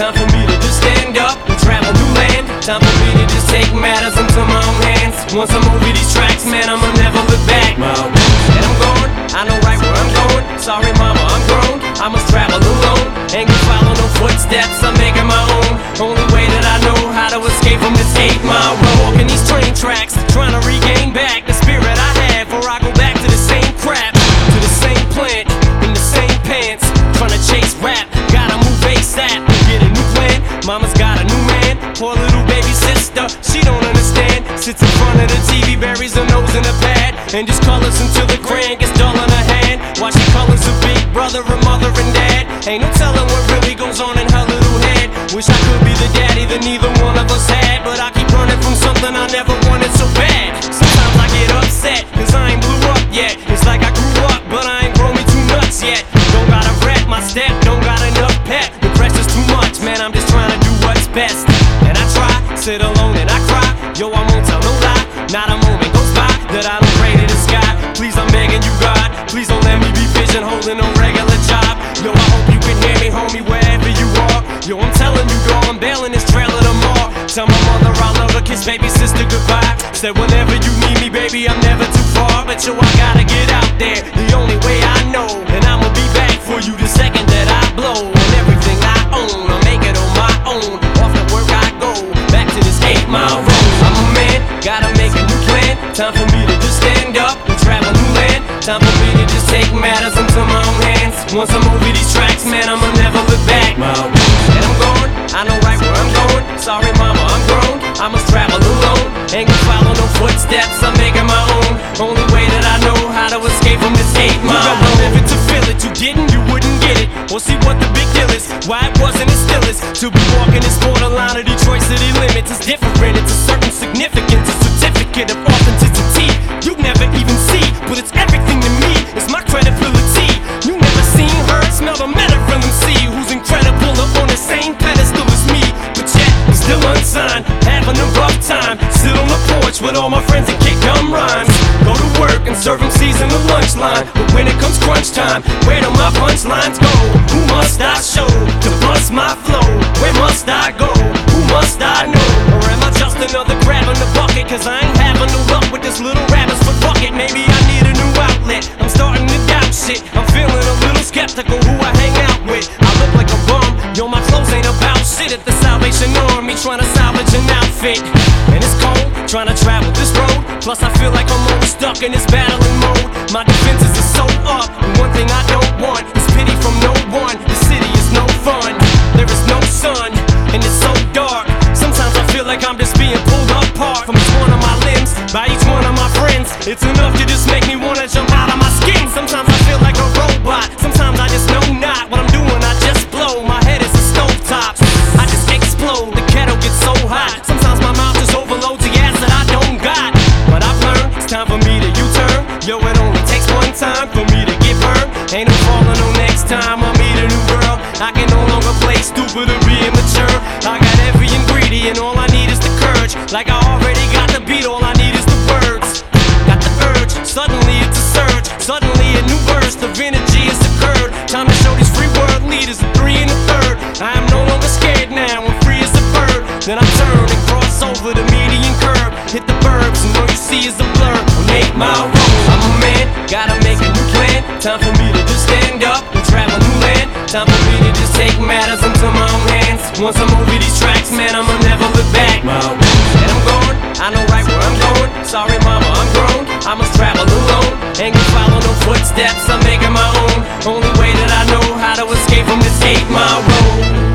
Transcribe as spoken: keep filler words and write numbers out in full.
Time for me to just stand up and travel new land. Time for me to just take matters into my own hands. Once I'm over these tracks, man, I'ma never look back. My and I'm gone, I know right where I'm going. Sorry mama, I'm grown, I must travel alone. Ain't gonna follow no footsteps, I'm making my own. Only way that I know how to escape from this eight mile road. Walking these train tracks, trying to regain back the spirit I had before I go back to the same crap, to the same plant, in the same pants, trying to chase rap. Gotta move ASAP and get a new plan. Mama's got a new man, poor little baby sister, she don't understand. Sits in front of the T V, buries her nose in a pad, and just colors until the crayon gets dull in her hand. While she colors a big brother, a mother and dad. Ain't no telling what really goes on in her little head. Wish I could be the daddy that neither one of us had, but I keep running from something I never wanted so bad. Sometimes I get upset, cause I ain't blew up yet. It's like I grew up, but I ain't grown me too nuts yet. Don't gotta rap my step, don't got enough pep. The pressure's too much, man, I'm just trying to do what's best. And I try, sit alone and I cry. Yo, I won't tell no lie, not a moment goes by that I don't pray to the sky. Please, I'm begging you, God, please don't let me be pigeonholed in a regular job. Yo, I hope you can hear me, homie, wherever you are. Yo, I'm telling you, girl, I'm bailing this trailer tomorrow. Tell my mother I love her, kiss baby sister goodbye. Said whenever you need me, baby, I'm never too far. But yo, I gotta get out there, the only way I know. And I'ma be back for you the second that I blow. And everything I own, I'll make it on my own. Off the work I go, back to this eight mile road. I'm a man, gotta make a new plan. Time for me to just stand up and travel new land. Time for me to just take matters into my own hands. Once I'm over these tracks, man, I'ma never look back. And I'm gone, I know right where I'm going. Sorry mama, I'm grown, I must travel alone. Ain't gonna follow no footsteps, I'm making my own. Only way that I know how to escape from this eight mile. You gotta live it to feel it, you didn't, you wouldn't get it. Or see what the big deal is, why it wasn't as still is. To be walking this borderline of Detroit city limits is different, it's a certain significance, a certificate of authenticity. You never even see, but it's everything to me, it's my credibility. You never seen, heard, smelled, or met a real M C who's incredible or on the same pedestal as me. But yet, I'm still unsigned, having a rough time. Sit on the porch with all my friends and kick gum rhymes. Go to work and serve M Cs in the lunch line. But when it comes crunch time, where do my punchlines go? Who must I show to bust my flow? Where must I go? Who must I know? Or am I just another grab in the bucket? Cause I ain't having no luck with this little rabbit's foot bucket. Maybe I need a new outlet, I'm starting to doubt shit. I'm feeling a little skeptical who I hang out with. I look like a bum, yo, my clothes ain't about shit. At the Salvation Army trying to salvage an outfit. And it's cold, trying to travel this road. Plus I feel like I'm always stuck in this battling mode. My defenses are so up, and one thing I don't want is pity from no one. The city is no fun, there is no sun, and it's so dark. Sometimes I feel like I'm just being pulled apart from each one of my limbs, by each one of my friends. It's enough to just make me wanna jump out of my skin. Sometimes I feel like a robot, sometimes I just know not what I'm doing, I just blow. My head is a stovetop, I just explode, the kettle gets so hot. Sometimes my mouth just overloads the gas that I don't got. But I've learned, it's time for me to U-turn. Yo, it only takes one time for me to get burned. Ain't no falling no next time I meet a new girl. I can no longer play stupid or be immature. I got every ingredient, all I need is the courage. Like I already got the beat, all I need is the words. Got the urge, suddenly it's a surge. Suddenly a new burst of energy has occurred. Time to show these free world leaders a three and a third. I am no longer scared now, I'm free as a bird. Then I turn and cross over the median curve. Hit the burbs and all you see is a blur on eight mile road. I'm a man, gotta make a new plan. Time for me to just stand up and travel new land. Time for me to just take matters into my own hands. Once I'm over these tracks, man, I'ma never look back. And I'm gone, I know right where I'm going. Sorry mama, I'm grown, I must travel alone. Ain't gonna follow no footsteps, I'm making my own. Only way that I know how to escape from this eight mile road.